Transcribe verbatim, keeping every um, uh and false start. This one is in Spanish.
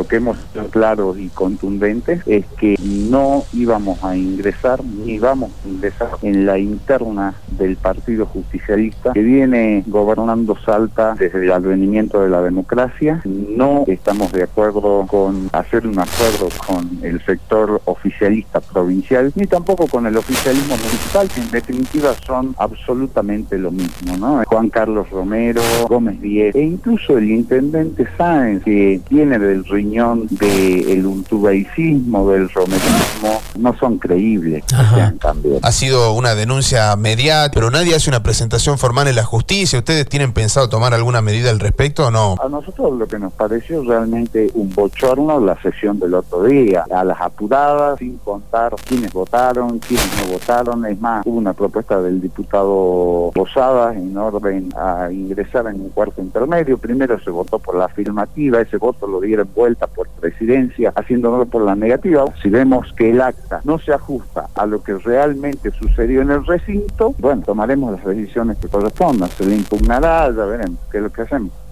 lo que hemos sido claros y contundentes es que no íbamos a ingresar, ni vamos a ingresar en la interna del Partido Justicialista que viene gobernando Salta desde el advenimiento de la democracia. No estamos de acuerdo con hacer un acuerdo con el sector oficialista provincial, ni tampoco con el oficialismo municipal, que en definitiva son absolutamente lo mismo, ¿no? Juan Carlos Romero, Gómez Díez, e incluso el intendente Sáenz, que viene del riñón del untubaicismo, del romerismo, no son creíbles que sean cambios. Ha sido una denuncia mediática, pero nadie hace una presentación formal en la justicia. ¿Ustedes tienen pensado tomar alguna medida al respecto o no? A nosotros lo que nos pareció realmente un bochorno la sesión del otro día, a las apuradas, sin contar quiénes votaron, quiénes no votaron. Es más, hubo una propuesta del diputado Posadas en orden a ingresar en un cuarto intermedio. Primero se votó por la afirmativa, ese voto lo dieron vuelta por presidencia, haciéndolo por la negativa. Si vemos que el acta no se ajusta a lo que realmente sucedió en el recinto, bueno, tomaremos las decisiones que correspondan, se le impugnará, ya veremos qué es lo que hacemos.